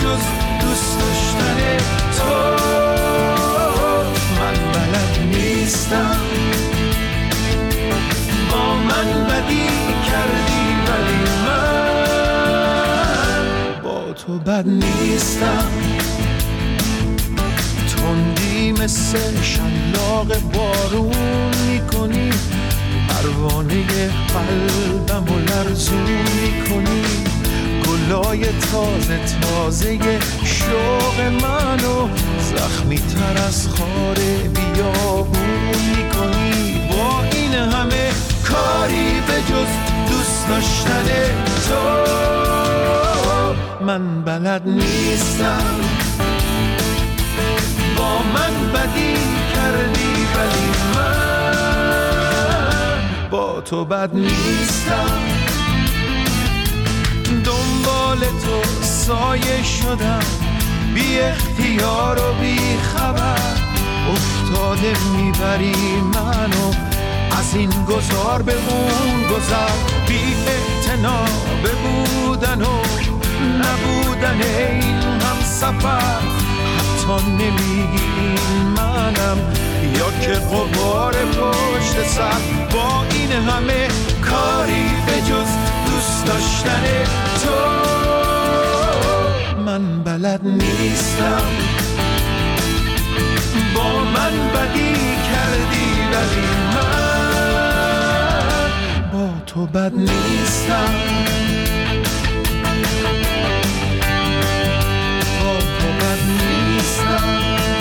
جز دوست داشتن تو. من بلد نیستم، با من بدی کردی ولی من با تو بد نیستم. تندی مثل شلاق بارون میکنی، پروانه قلبم و لرزون میکنی. گلای تازه تازه شوق منو زخمی تر از خار بیابون میکنی. با این همه کاری به جز دوست داشتن تو من بلد نیستم. با من بدی کردی ولی من با تو بد نیستم. دنبال تو سایه شدم، بی اختیار و بی خبر. افتاده میبری منو از این گذار به اون گذر. بی اعتنا به بودن و نبودن این هم سفر. حتی نمیگی منم یا که غبار پشت سر. با این همه کاری به جز دوست داشتن تو من بلد نیستم. با من بدی کردی ولی من با تو بد نیستم. با تو بد نیستم.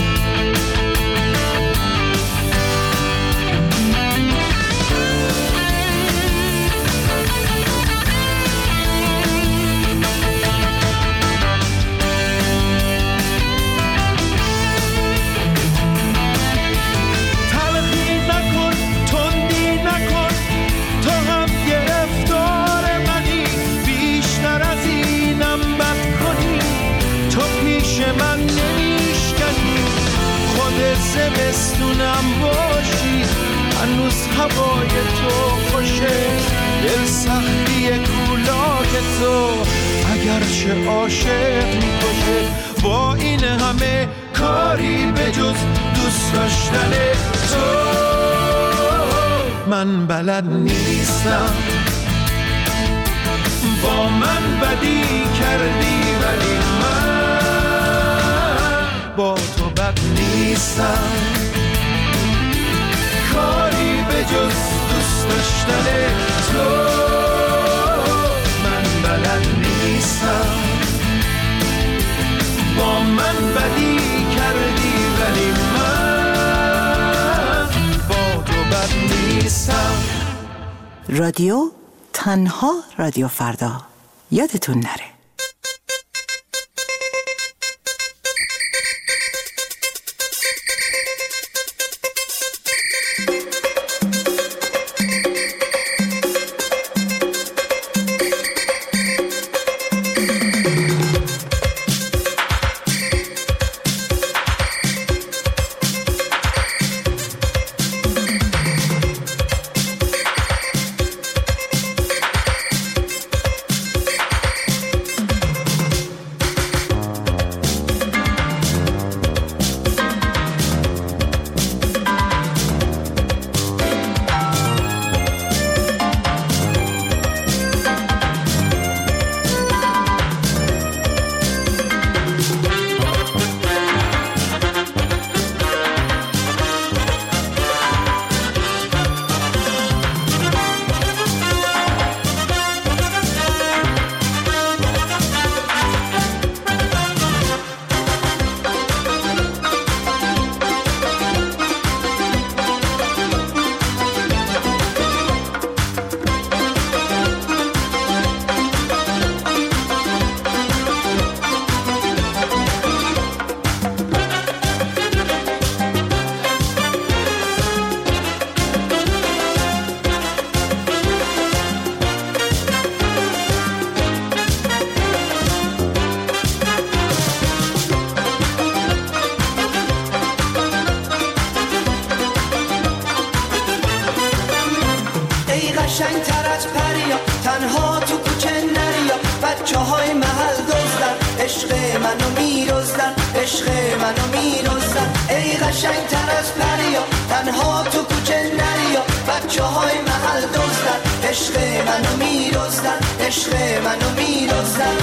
زمستونم باشی هنوز هوای تو خوشه. دل سختی کولاک تو اگرچه عاشق میکشه. با این همه کاری به جز دوست داشتن تو من بلد نیستم. با من بدی کردی ولی من با تو بد نیستم. کاری به جز دوست داشتن تو من بلد نیستم. با من بدی کردی ولی من با تو بد نیستم. رادیو تنها رادیو فردا، یادتون نره. منو می‌دزدن، عشق منو می‌دزدن. ای قشنگتر از پریا، تنها تو کوچه نریا، بچه‌های محل دزدن، عشق منو می‌دزدن، عشق منو می‌دزدن.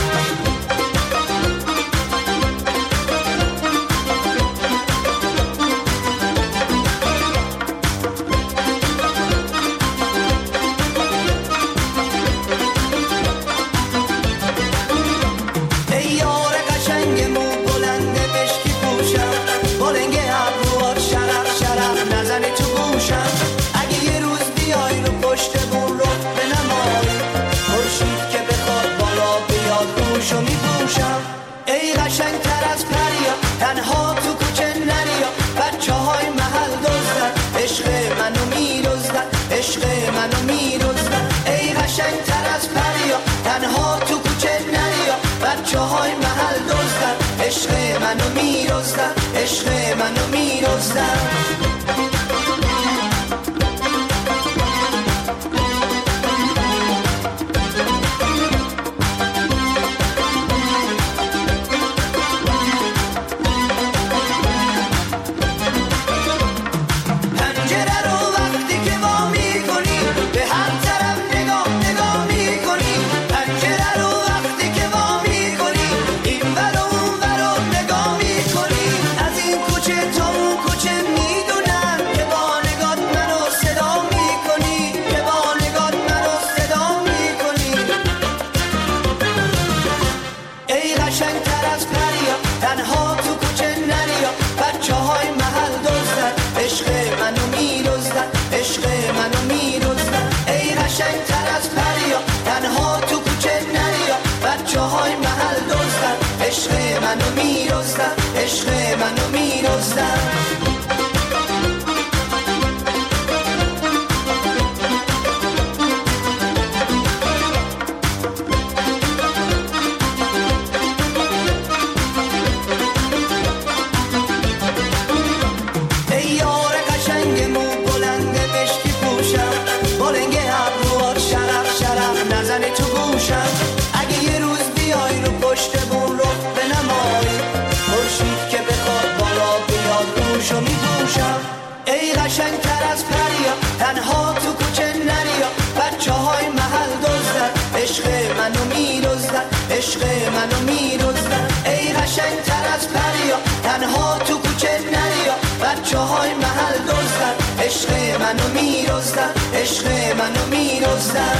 بچه‌های محل دزدن، عشق منو می‌دزدن، عشق منو می‌دزدن. عشق منو می‌دزدن. ای یار قشنگ مو بلند مشکی پوشم، بلنگ ابروات شرف شرف نزنه تو گوشم. اگه یه روز بیای رو پشت بون رو بنمایی، خورشید که بخواد بالا بیاد روشو میپوشم. ای قشنگتر از پریا، تنها تو کوچه نریا، بچه‌های محل دزدن، عشق منو می‌دزدن، عشق منو می‌دزدن. ای قشنگتر از پریا، تنها تو کوچه نریا، بچه‌های محل دزدن، عشق منو می‌دزدن، عشق منو می‌دزدن.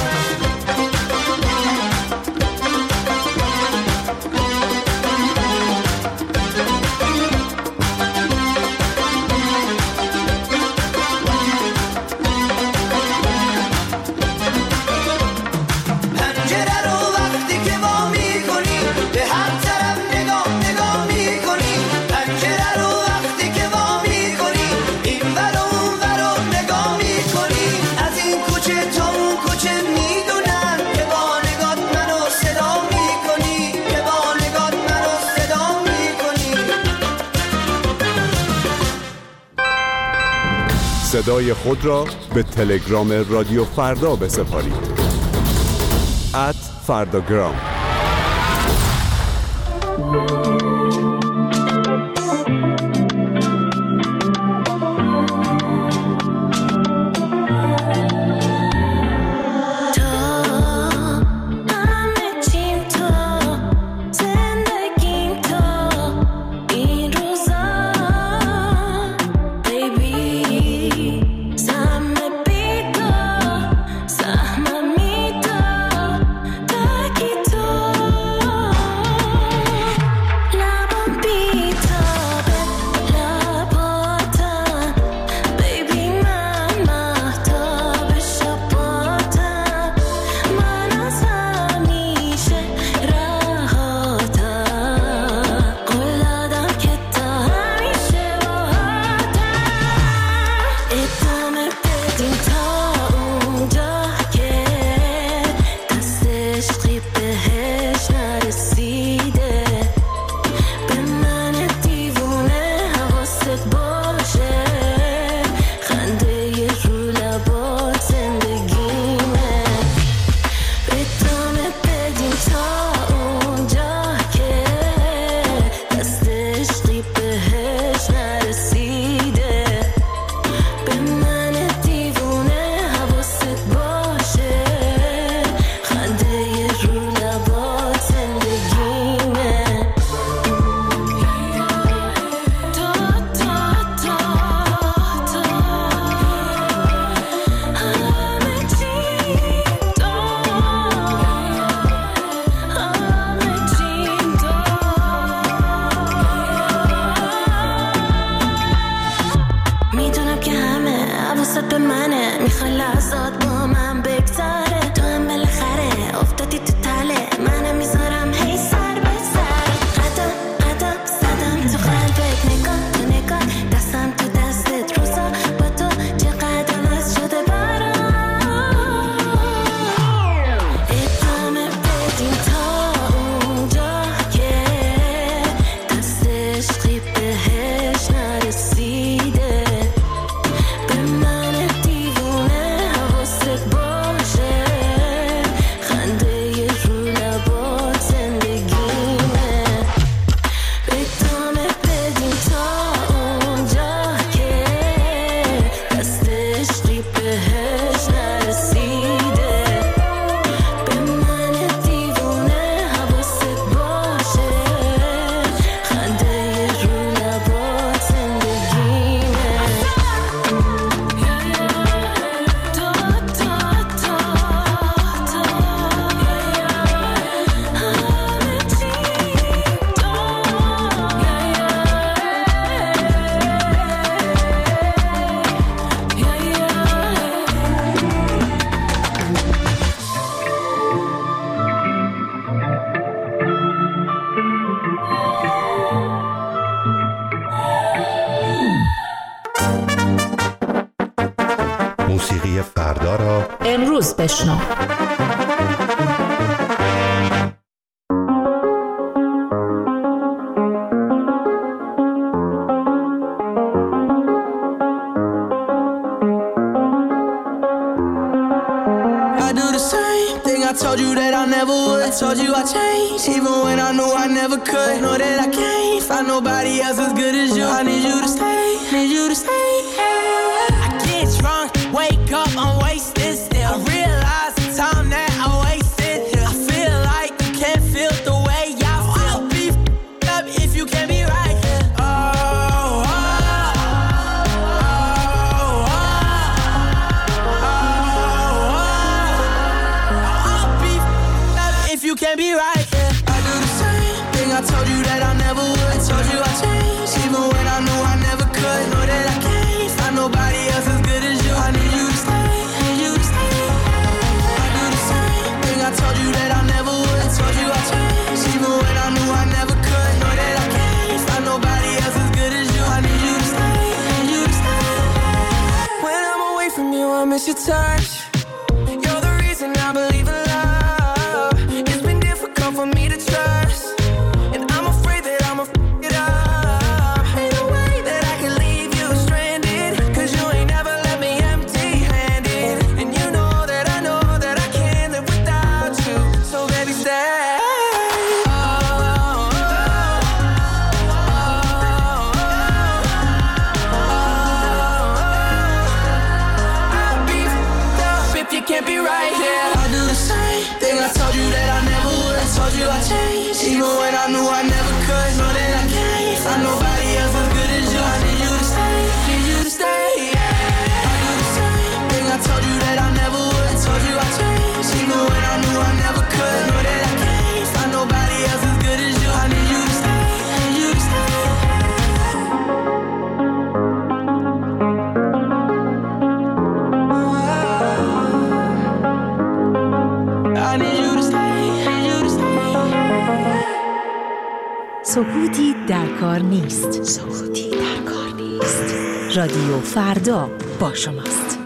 صدای خود را به تلگرام رادیو فردا بسپارید. @فرداگرام. بشنو. I told you that I never would. I told you I changed, even when I knew I never could. Know that I can't find nobody else as good as you. I need you to stay, need you to stay. I get drunk, wake up, I'm wasted still. I realize the time that I wasted here. I feel like you can't feel the way I feel. I'll be up if you can't be right here. You can't be right, yeah. I do the same thing. I told you that I never would. I told you I changed, even when I knew I never could. Know that I can't find nobody else as good as you. I need you to stay, need you to stay. I do the same thing. I told you that I never would. I told you I changed, even when I knew I never could. Know that I can't find nobody else as good as you. I need you to stay, need you to stay. When I'm away from you, I miss your touch. You're the reason I believe in love. For me to trust, and I'm afraid that I'ma f*** it up. Ain't no way that I can leave you stranded, 'cause you ain't never let me empty-handed. And you know that I can't live without you. So baby, stay. I'll be f***ed up if you can't be right here. I'll do the same thing. I told you that I never would. I told you I changed, even when I knew I never could. Know that I can't find nobody else as good as you. I need you to stay, need you to stay. I do the same thing. I told you that I never would. I told you I changed, even when I knew I never could. Know that I can't find nobody else as good as you. I need you to stay, need you to stay. I need you to stay, need you to stay. سکوتی در کار نیست. سکوتی در کار نیست. رادیو فردا با شماست.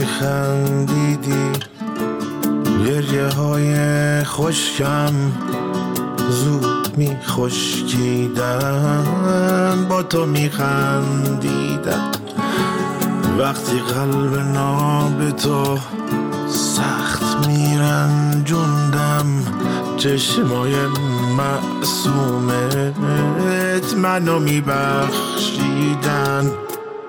میخندیدی، گریه های خشکم زود میخشکیدن، با تو میخندیدم. وقتی قلب ناب تو سخت میرنجوندم، چشمای معصومت منو میبخشیدن.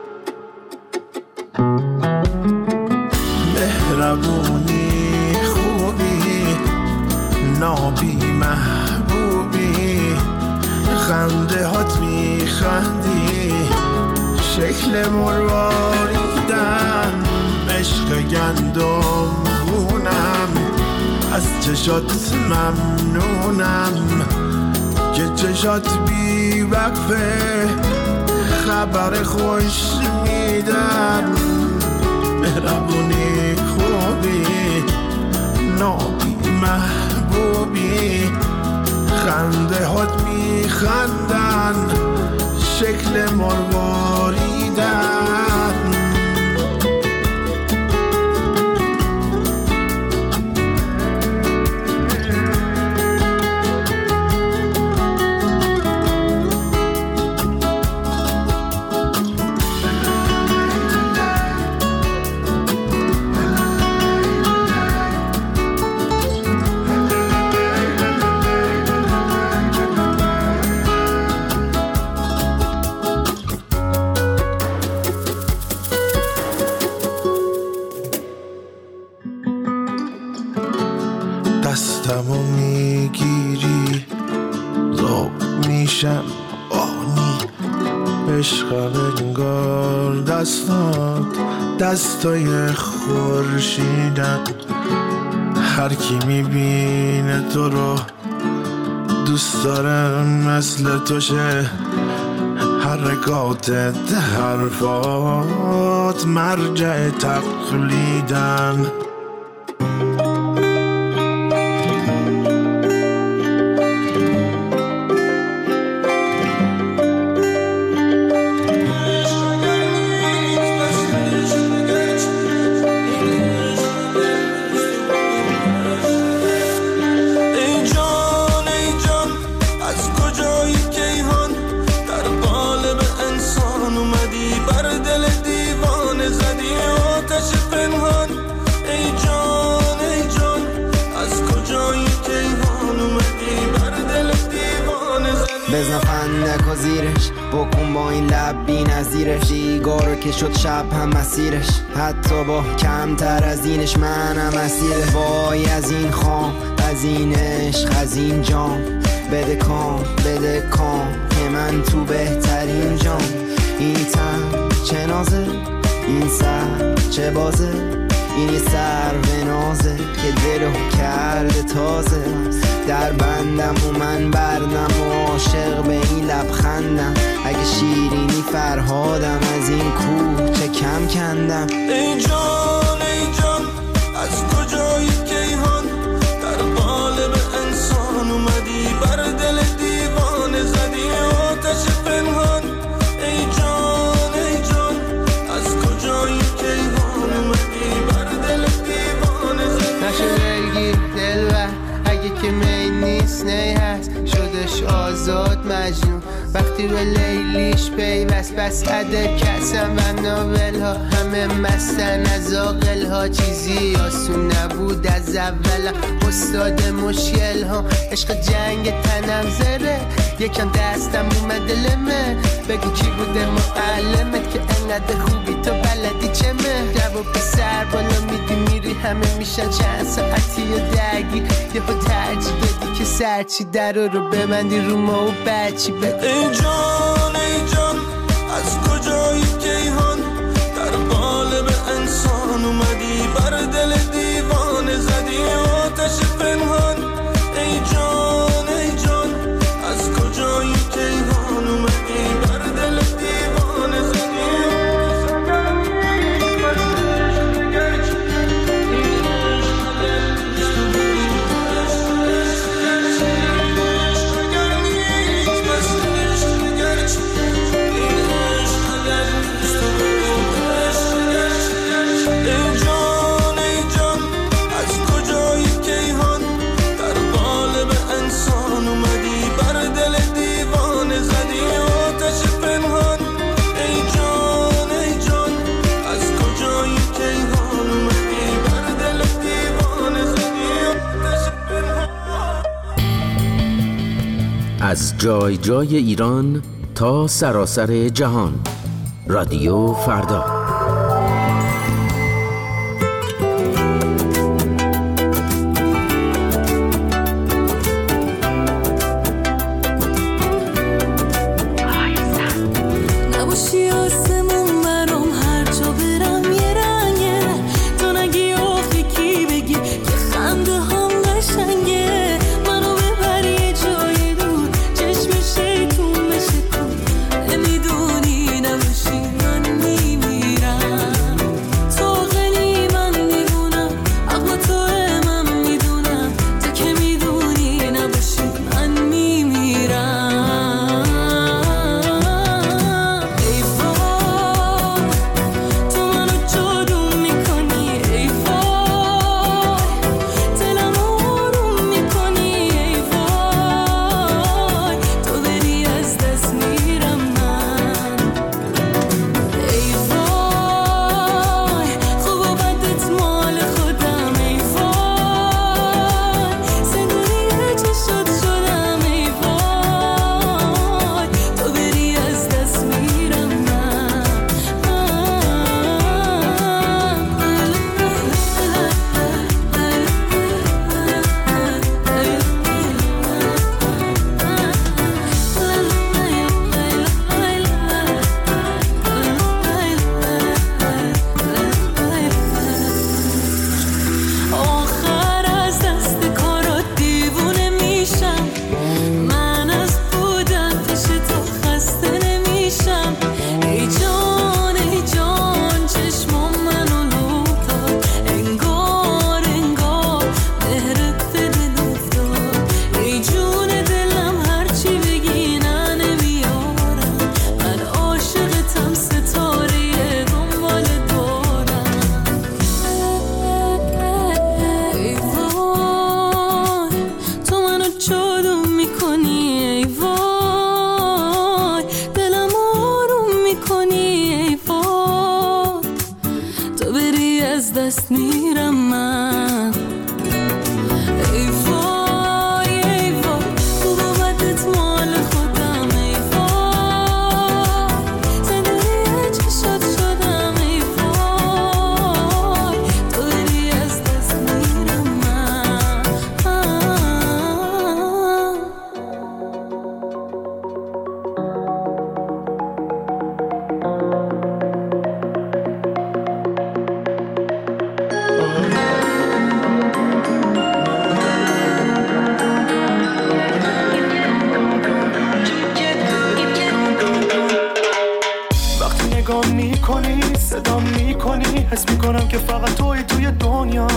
مهربونی، خوبی، نابی، محبوبی، خنده هات میخندی، شکل مرواریدن، عشق گندم گونم، از چشات ممنونم که چشات بی وقفه خبر خوش میدن. مهربونی، خوبی، نابی، محبوبی، خنده هات میخندن، شکل مرواریدن. دستمو میگیری زاب میشم آنی، عشق انگار دستات دستای خورشیدن. هر کی میبینه تو رو دوست داره مثل تو شه، حرکاتت، حرفات مرجع تقلیدن. بزن فندک و زیرش، بکن با این لب بی نظیرش، دیگارو که شد شب هم مسیرش، حتی با کمتر از اینش منم اسیره. وای از این خام، از این عشق، از این جام، بده کام، بده کام که من تو بهترین جام. این تن چه نازه، این سر چه بازه، این یه سر به نازه که دلو کرده تازه. در بندم و من بردم و عاشق به این لبخندم، اگه شیرینی فرهادم از این کوه چه کم کندم. ای جان از کجایی کیهان، در قالب انسان اومدی، بر دل دیوانه زدی آتش پنهان. ای جان از کجایی کیهان اومدی، بر دل دیوانه زدی. نشه دلگیر دلبر اگه که می نیست نی هست، شدش آزاد مجنون وقتی به لیلیش پیوست. بس عده کسم و ناول ها همه مستن از آقل ها، چیزی آسون نبود از اول. استاد مشکل ها عشق جنگ تنم زره، یکم دستم اومد لمه، بگو کی بوده معلمت که انقدر خوبی تو بلدی چمه. جواب سر بالا میدی میری همه میشن چند ساعتی و درگیر، یه با ترجیح بدی که سرچی در رو ببندی رو ما و بچی بگو. ای جان از کجایی کیهان، در قالب انسان اومدی، بر دل دیوانه زدی آتش پنهان. ای جان از کجایی کیهان اومدی، بر دل دیوانه زدی. از جای جای ایران تا سراسر جهان. رادیو فردا. دست میرم من. ای وای ای وای خوب و بدت مال خودم. ای وای زندگی چشات شدم. ای وای تو بری از دست میرم من. نگاه میکنی صدا میکنی حس میکنم که فقط توی دنیا.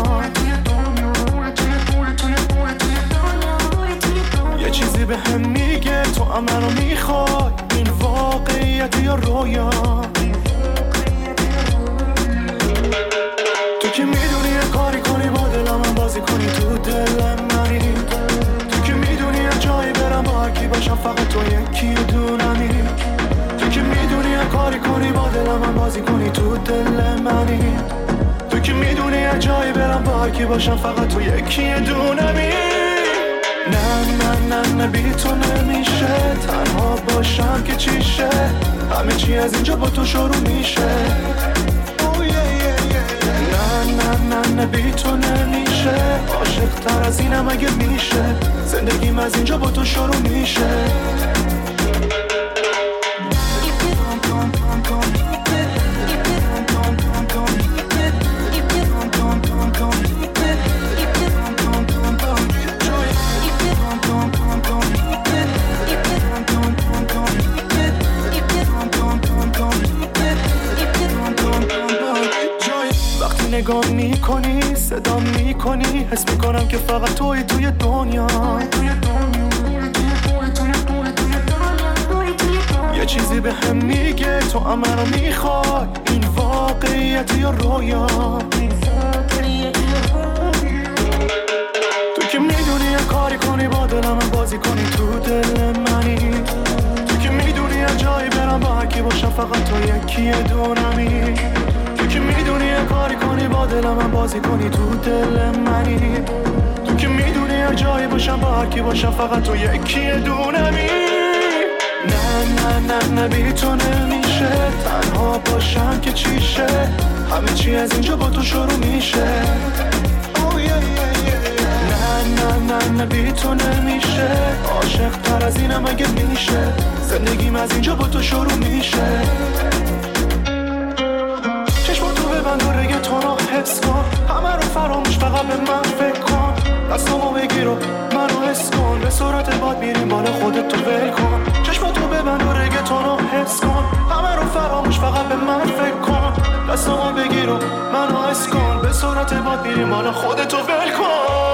یه چیزی به هم میگه تو هم منو میخوای. این واقعیت یا رویا؟ تو که میدونی یه کاری کنی با دلم هم بازی کنی تو دلم منی. تو که میدونی یه جایی برم با هر کی باشم فقط تو یکی دونمی. که میدونی یه کاری کنی با دلم هم بازی کنی تو دل منی. تو که میدونی یه جایی برم با هر کی باشم فقط تو یکی دونمی. نه بی تو نمیشه تنها باشم که چیشه. همه چی از اینجا با تو شروع میشه. نه بی تو نمیشه عاشق تر از اینم اگه میشه. زندگیم از اینجا با تو شروع میشه. نگاه میکنی صدا میکنی حس میکنم که فقط توی دنیا. یه چیزی به هم میگه تو هم منو میخوای. این واقعیت یا رویا؟ تو که میدونی یه کاری کنی با دلم هم بازی کنی تو دل منی. تو که میدونی یه جایی برم با هر کی باشم فقط تو یکی دونمی. که میدونی یه کاری کنی با دلم هم بازی کنی تو دل منی. تو که میدونی هر جایی باشم با هر کی باشم فقط تو یکی دونمی. نه بی تو نمیشه تنها باشم که چیشه، همه چی از اینجا با تو شروع میشه. نه بی تو نمیشه، عاشق تر از اینم اگه میشه، زندگیم از اینجا با تو شروع میشه. چشماتو ببند و رگتون رو حس کن، همه رو فراموش فقط به من فکر کن. دستامو بگیر و منو حس کن، به سرعت باد میریم بالا خودت تو ول کن. چشماتو ببند و رگتون رو حس کن، همه رو فراموش فقط به من فکر کن. دستامو بگیر و منو حس کن، به سرعت باد میریم بالا خودت تو ول کن.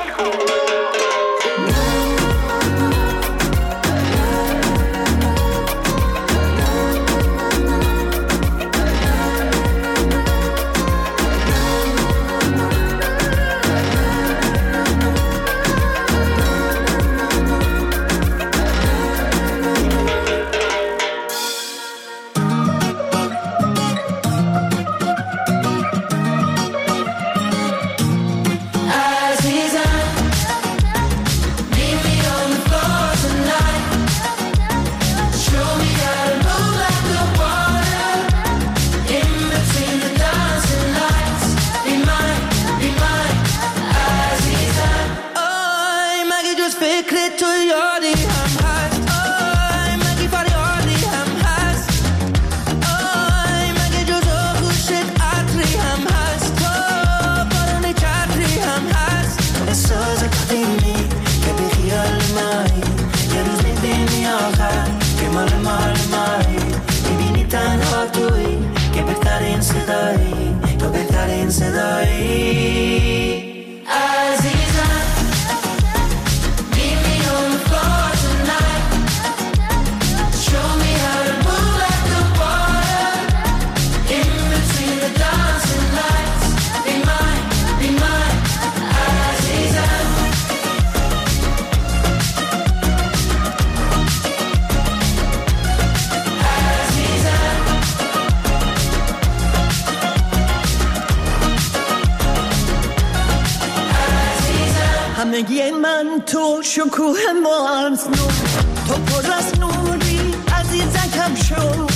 همگی من تو شکوه مارز نور، تو پر از نوری عزیزکم شو.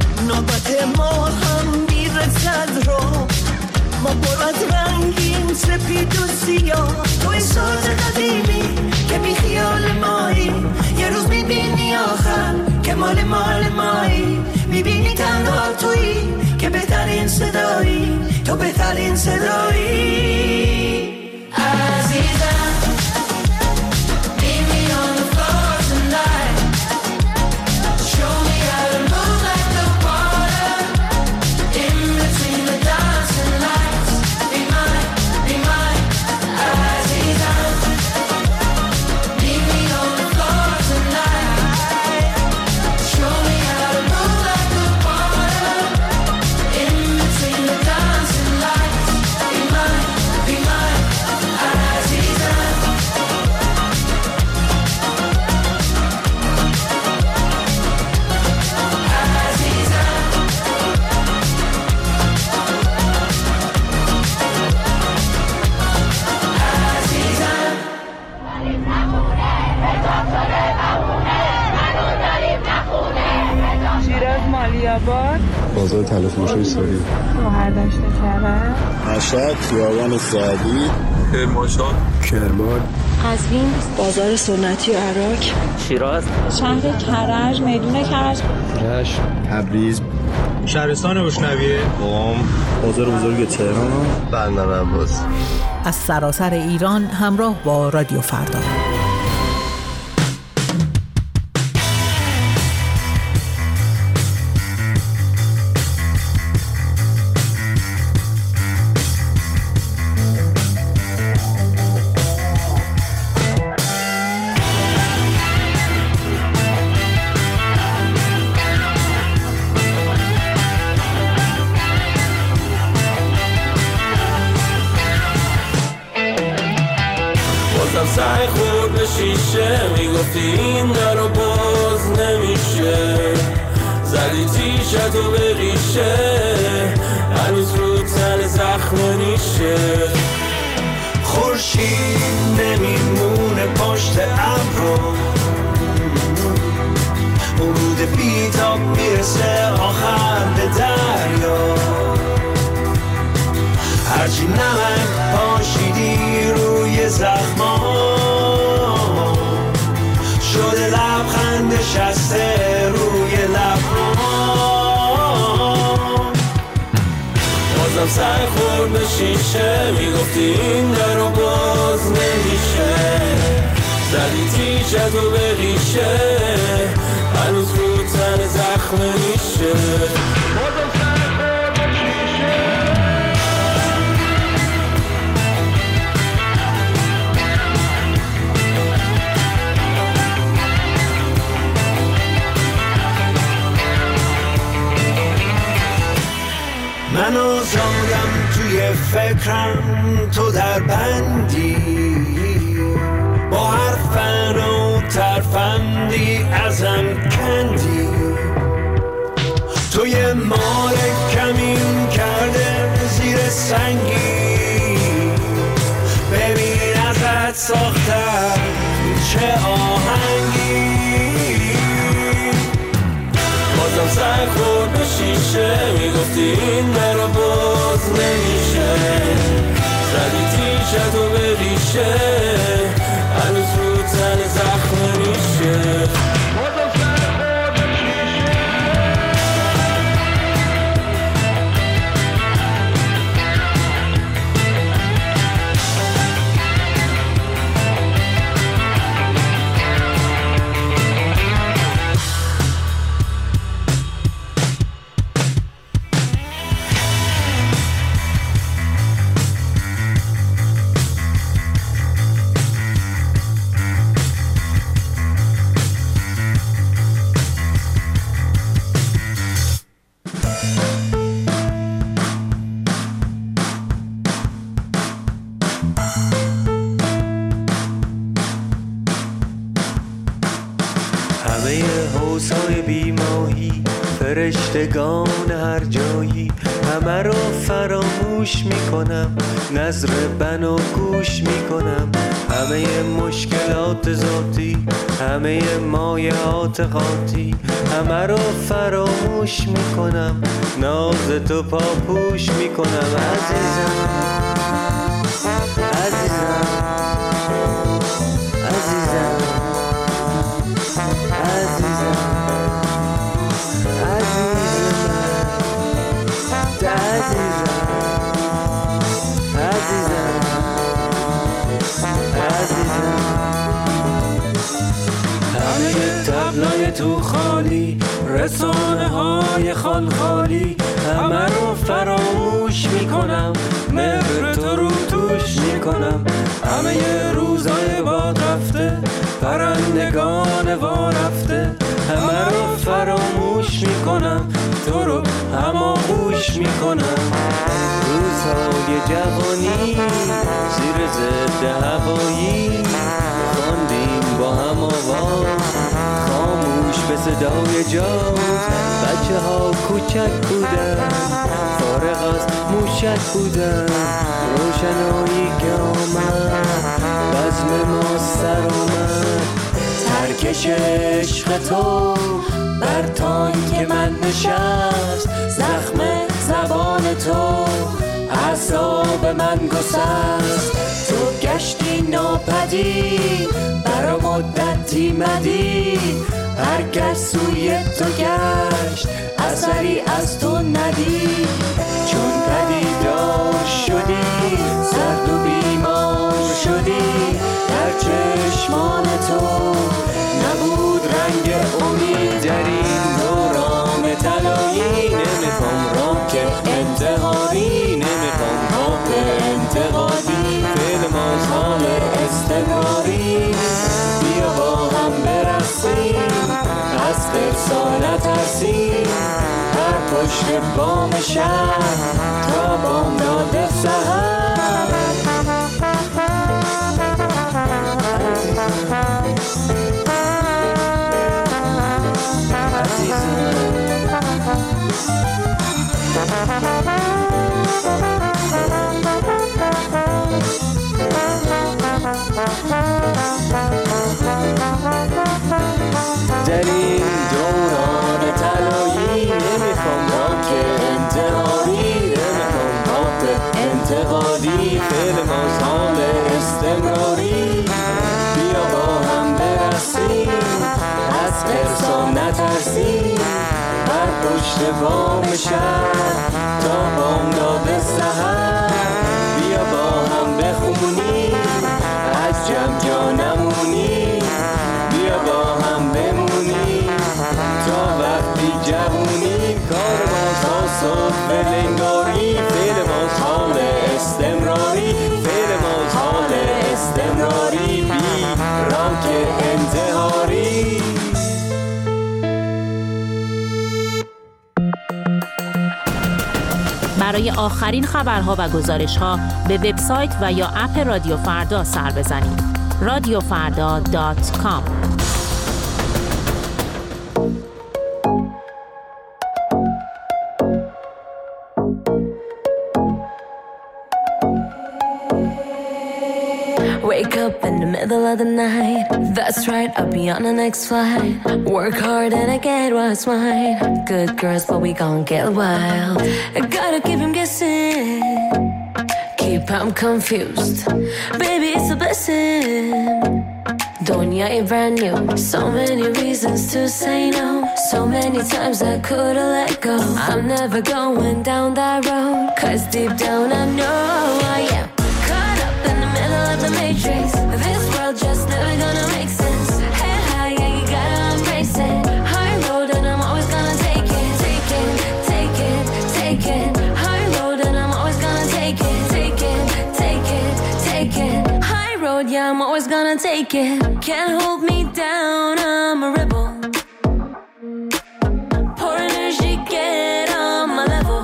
نوبت ما هم میرسد رو، ما پر از رنگین سپید و سیاه. توی ساز قدیمی که بی خیال مایی، یه روز میبینی آخر که مال مایی. میبینی تنها تویی که بهترین صدایی، تو بهترین صدایی. بازار تلفروشی ساری، شهردشت کرد، مشهد، خیابان سعدی، کرمانشاه، کرمان، قزوین، بازار سنتی و عراق، شیراز، شهر کرج، میدون کرج، رشت، تبریز، شهرستان بشنویه، قم، بازار بزرگ تهران، بندر عباس. از سراسر ایران همراه با رادیو فردا. سعی خورد به شیشه، میگفتی این در رو باز نمیشه. زدی تیشتو به ریشه، هنوز رو تن زخم نیشه. هیچی نمیمونه پشت ابرو، ورود بیتاب میرسه آخر به دریا. هرچی نمک پاشیدی روی زخمام، شده لبخند نشسته روی لبام. بازم سر خورد به شیشه، میگفتی این در رو باز نمیشه. زدی تیشتو به ریشه، هنوز رو تن زخم میشه. بازم سر خورد به شیشه. من آزادم توی فکرم، تو در بندی با هر فن و ترفندی ازم کندی. تو یه مال کمین کرده زیر سنگی، ببین ازت ساختم چه آهنگی. بازم سر خورد به شیشه، میگفتی این مرا باز نمیشه. زدی تیشتو به ریشه، هنوز رو تن زخم میشه. بازم سر خورد به شیشه. فرشتگان هر جایی همه رو فراموش میکنم، نظر بنا گوش میکنم. همه مشکلات ذاتی، همه مایعات خاطی، همه رو فراموش میکنم، ناز تو پاپوش میکنم. عزیزم عزیزم عزیزم عزیزم همه تبلای تو خالی، رسانه های خال خالی، همه رو فراموش میکنم، مهر تو رو توش میکنم. همه روزای باد رفته، پرندگان وا رفته، همه رو فراموش میکنم، تو رو هماغوش میکنم. روزهای جوانی زیر ضد هوایی، خواندیم با هم آواز خاموش به صدای جاز. بچه ها کوچک بودن، فارغ از موشک بودن، روشنایی که آمد بزم ما سر اومد. ترکش عشق تو بر تانک من نشست، زخم زبان تو اعصاب من گسست. تو گشتی ناپدید، برا مدتی مدید، هر کس سوی تو گشت اثری از تو ندید. چون پدیدار شدی، سرد و بیمار شدی، در چشمان تو نبود رنگ امید. در این دوران طلایی نمیخوام راه که انتحاری، نمیخوام راه به انتقادی، فعل مازال استمراری. بیا با هم برسیم، از خرسا نترسیم، هر پشت بام شهر تا بامداد سحر. عزیزم ترسا نترسی بر پشت بام شهر تا بامداد سحر بیا با هم بخونی از جمع جا نمونی بیا با هم بمونی تا وقتی جوونی کار بازها صبح بلنگاری فعل باز حال استمراری فعل باز حال استمراری بی راک انتحاری. برای آخرین خبرها و گزارش‌ها به وبسایت و یا اپ رادیو فردا سر بزنید. radiofarda.com. Wake up in the middle of the night. That's right, I'll be on the next flight. Work hard and I get what's mine. Good girls, but we gon' get wild. I gotta keep him guessing. Keep him confused. Baby, it's a blessing. Dunya ain't brand new. So many reasons to say no. So many times I could've let go. I'm never going down that road. 'Cause deep down I know I am caught up in the middle of the matrix. This world just never gonna make sense. Head high, yeah, you gotta embrace it. High road and I'm always gonna take it. Take it, take it, take it. High road and I'm always gonna take it. Take it, take it, take it. High road, yeah, I'm always gonna take it. Can't hold me down, I'm a rebel. Pour energy, get on my level.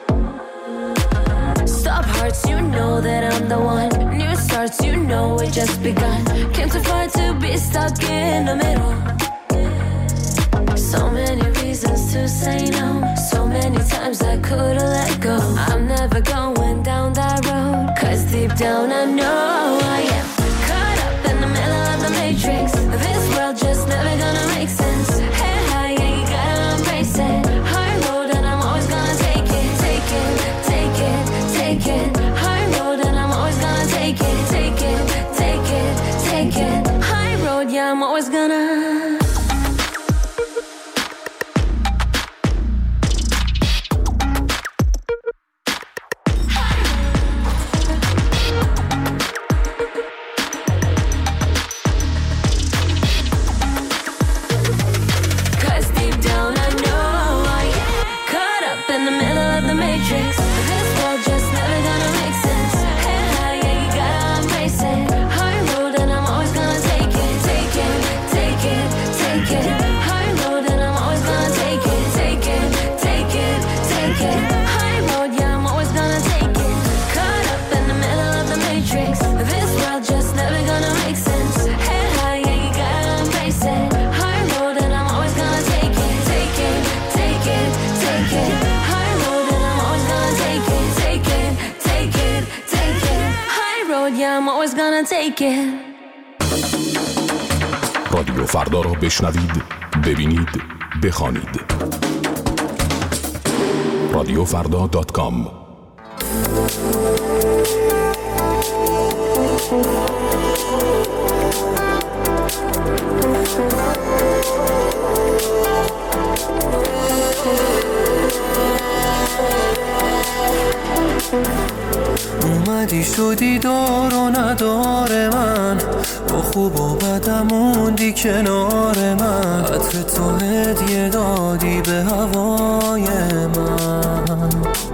Stop hearts, you know that I'm the one. New starts, you know it just begun. Came too far to be stuck in the middle. So many reasons to say no. So many times I could've let go. I'm never going down that road. 'Cause deep down I know I am caught up in the middle of the matrix. This world just never gonna make sense. Head high, yeah, you gotta embrace it. High road and I'm always gonna take it. Take it, take it, take it. High road and I'm always gonna take it. Take it, take it, take it. High road, yeah, I'm always gonna. رادیو فردا را بشنوید، ببینید، بخوانید. radiofarda.com. اومدی شدی دار و ندار من، با خوب و بدم موندی کنار من. عطر تو هدیه دادی به هوای من.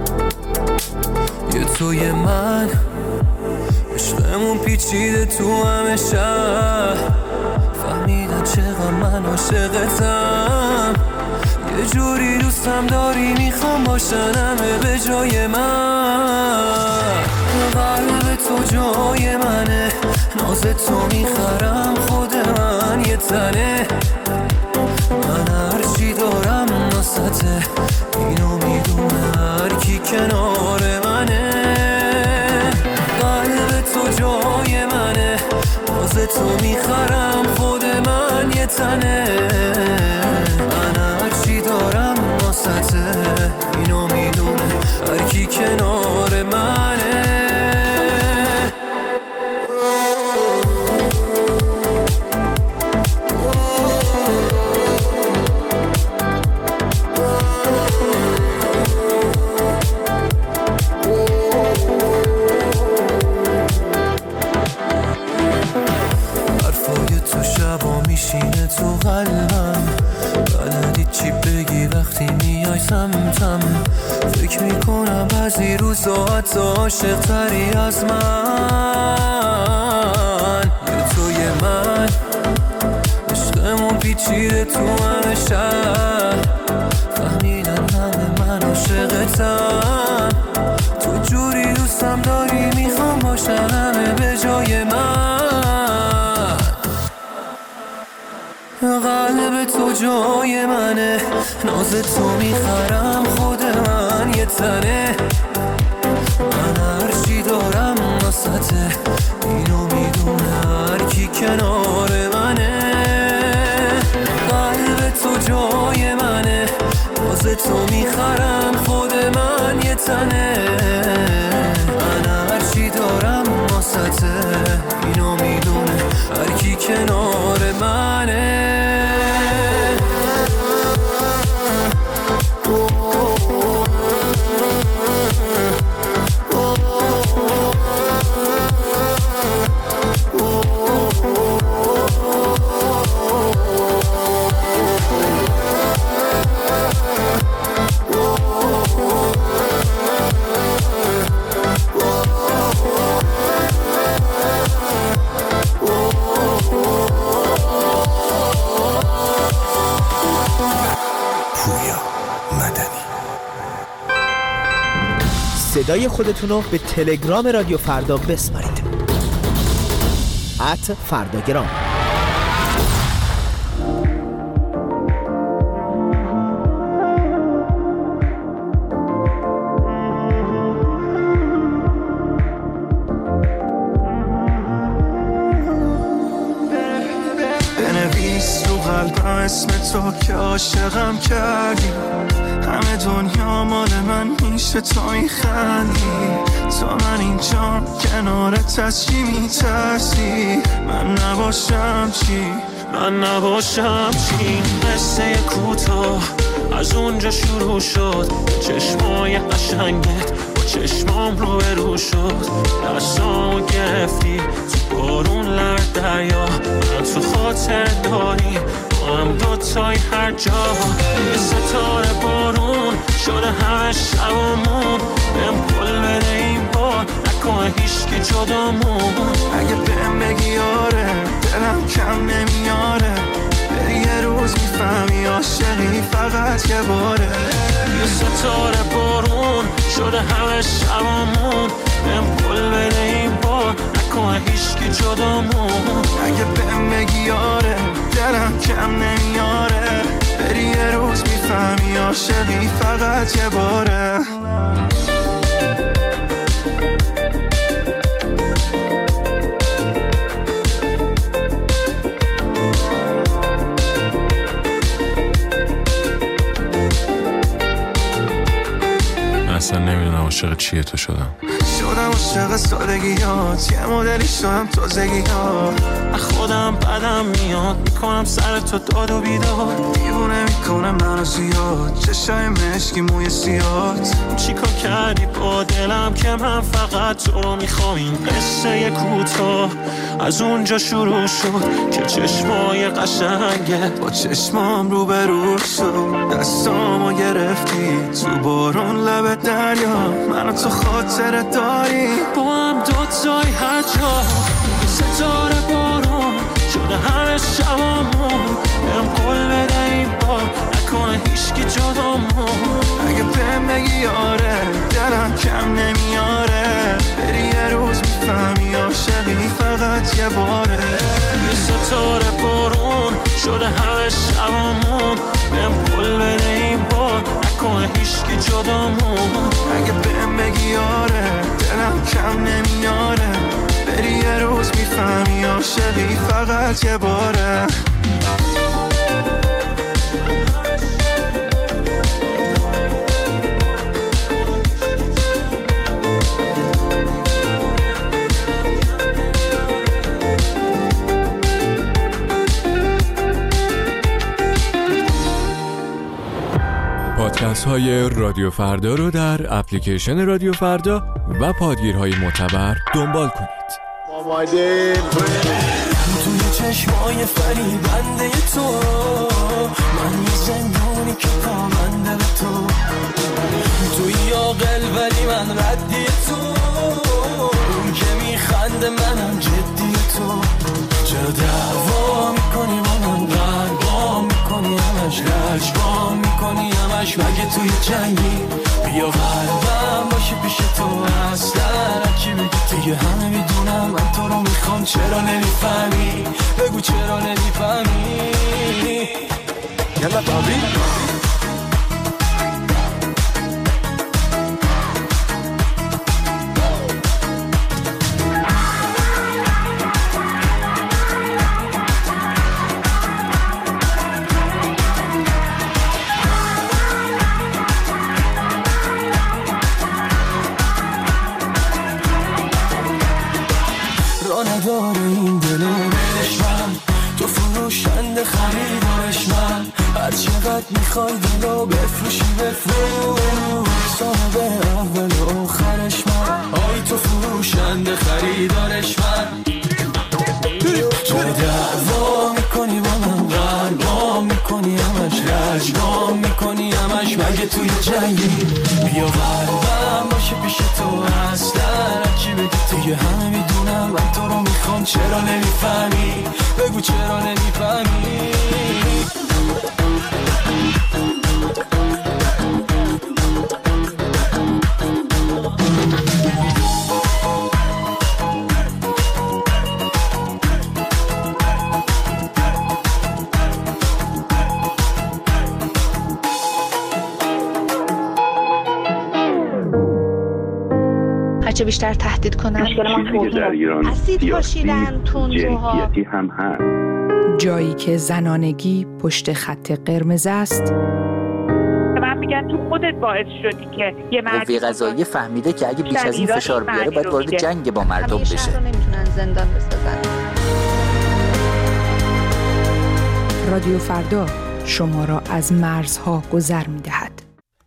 یه توی من عشقمون پیچیده تو همه شهر. فهمیدن چقدر من عاشقتم. یه جوری دوستم داری میخوام باشن همه به جای من. قلب تو جای منه، ناز تو میخرم خود من یه تنه. من هرچی دارم ناسته، اینو میدونه هر کی کنار منه. قلب تو جای منه، ناز تو میخرم خود من یه تنه. من هرچی دارم ناسته، اینو میدونه هر کی کنار منه. قلبم، بلدی چی بگی وقتی میای سمتم. فکر میکنم بعضی روزا حتی عاشق تری از من. یه توی من عشقمون پیچیده تو همه شهر، فهمیدن همه من عاشقتم. تو جوری دوستم داری میخوام باشن همه به جای من. قلب تو جای منه، ناز تو میخرم خود من یه تنه. من هرچی دارم واسطه، اینو میدونه هر کی کنار منه. قلب تو جای منه، ناز تو میخرم خود من یه تنه. من هرچی دارم واسطه، اینو میدونه هر کی کنار منه. صدای خودتون رو به تلگرام رادیو فردا بسپارید. @فرداگرام. بنویس رو قلبم اسم تو که عاشقم کردی. همه دنیا مال من میشه تو میخندی. تا من اینجا کنارت از چی میترسی؟ من نباشم چی؟ من نباشم چی؟ قصه کوتاه از اونجا شروع شد، چشمای قشنگت با چشمام رو برو شد. دستامو گرفتی تو بارون لرد دریا، من تو خاطر داری با هم دوتای هر جا. یه ستاره بارون شده همه شبامون، بهم پل بده این بار نکنه هیچکی جدامون. اگه بهم بگی آره دلم کم نمیاره، بری یه روز میفهمی عاشقی فقط یه باره. یه ستاره بارون شده همه شبامون، بهم پل بده این بار نکنه هیچکی جدامون. اگه بهم بگی آره دلم کم نمیاره، بری یه روز میفهمی عاشقی فقط یه باره. اصلا نمیدونم عاشق چیه تو شدم عاشق سادگیات، یه مدلی شدم تازگیات. خودم بدم میاد میکنم سر تو داد و بیداد. دیوونه میکنم منو زیاد، چشای مشکی موی سیاد. چیکار کردی با دلم که من فقط تو رو میخوام؟ این قصه کوتاه از اونجا شروع شد که چشمای قشنگت با چشمام رو برو شد. دستامو گرفتی تو بارون لب دریا، منو تو خاطر داری با هم دوتای هر جا. ستاره بارون شده همه شبامون، بهم قول بده این بار نکنه هیچکی جدامون. اگه بهم بگی آره دلم کم نمیاره، بری یه روز میفهمی عاشقی فقط یه باره. یه ستاره بارون شده همه شبامون، بهم قول بده این بار نکنه هیچکی جدامون. اگه بهم بگی آره دلم کم نمیاره، بری یه روز میفهمی عاشقی فقط یه باره. پادکست های رادیو فردا رو در اپلیکیشن رادیو فردا و پادگیرهای معتبر دنبال کنید. آماده چشمای فریبنده تو، من یه زندانی که پابنده به تو. توی عاقل ولی من ردی تو، اون که میخنده منم جدی تو. چرا دعوا میکنی با من، قربا میکنی همش، لجبا میکنی همش، مگه توی جنگی؟ بیا قلبم باشه پیش تو، اصلا چی بگی دیگه همه میدونم من تو رو میخوام. چرا نمیفهمی؟ بگو چرا نمیفهمی؟ یلا بابی نداره این دلو بلش من، تو فروشنده خریدارش من. هر چقدر میخوای دلو بفروشی بفروش، صاحب اول و آخرش من. آی تو فروشنده خریدارش من. تو دعوا میکنی با من، قربا میکنی همش، لجبا میکنی همش، مگه توی جنگی؟ بیا قلبم باشه پیش تو، اصلا چی بگی دیگه همه میدونم من تو رو میخوام. چرا نمیفهمی؟ بگو چرا نمیفهمی؟ هرچه بیشتر تهدید کنن در ایران اسید پاشیدن تندروها، جنسیتی هم هست. جایی که زنانگی پشت خط قرمز است. من میگن تو خودت باعث شدی که یه قوه قضاییه فهمیده که اگه بیش از این فشار بیاره باید وارد جنگ با مردم بشه. شهر رو نمیتونن زندان بسازن. رادیو فردا شما را از مرزها گذر می‌دهد.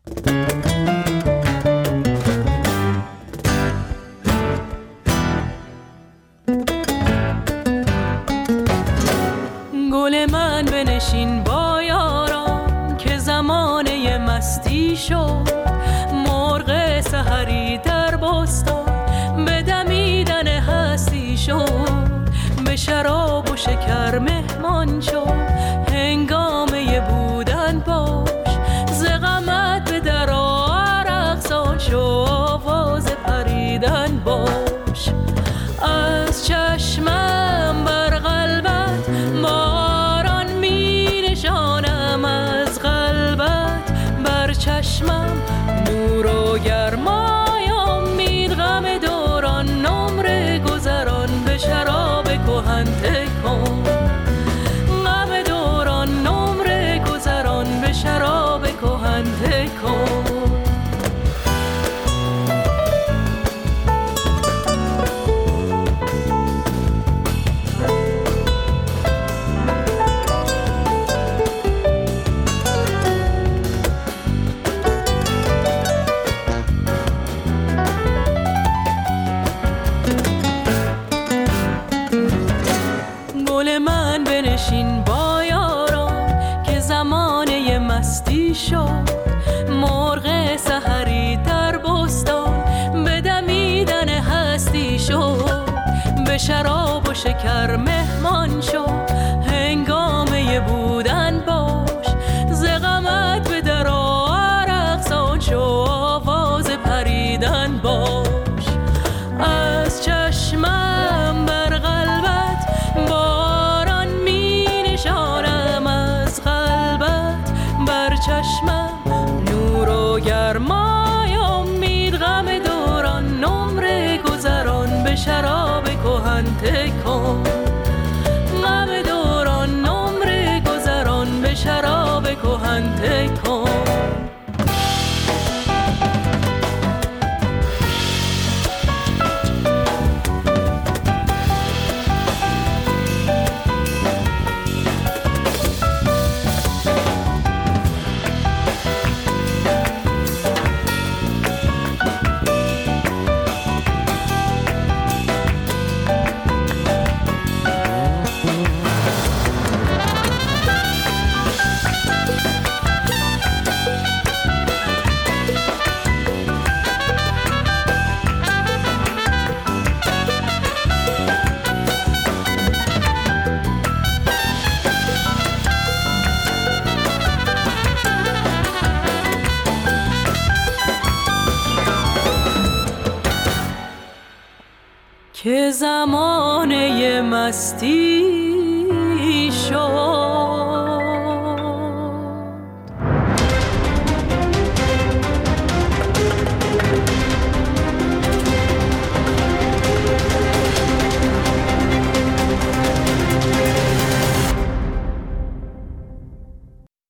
گل من بنشین با یاران که زمانه مستی شد. مرغ سحری در بستان به دمیدن هستی شد. به شراب و شکر مهمان شد. هنگامه بودن باش ز غمت به در رقصان شو. آواز پریدن باش از چشمم بر قلبت. باران می نشانم از قلبت بر چشمم. نور و گرمای امید غم دوران نمره گذران به شراب کهن تکن. غم دوران نمره گذران به شراب کهن تکن. گل من بنشین با یاران که زمانه مستی شد. مرغ سحری در بستان به دمیدن هستی شد. به شراب و شکر مهمان شد. هنگامه بودن باش ز غمت به در رقصان شو. آواز پریدن باش از چشمم بر قلبت. باران می نشانم از قلبت بر چشمم. نور و گرمای امید غم دوران نمره گذران به شراب کهن تکن. غم دوران نمره گذران به شراب کهن تکن. که زمانه مستی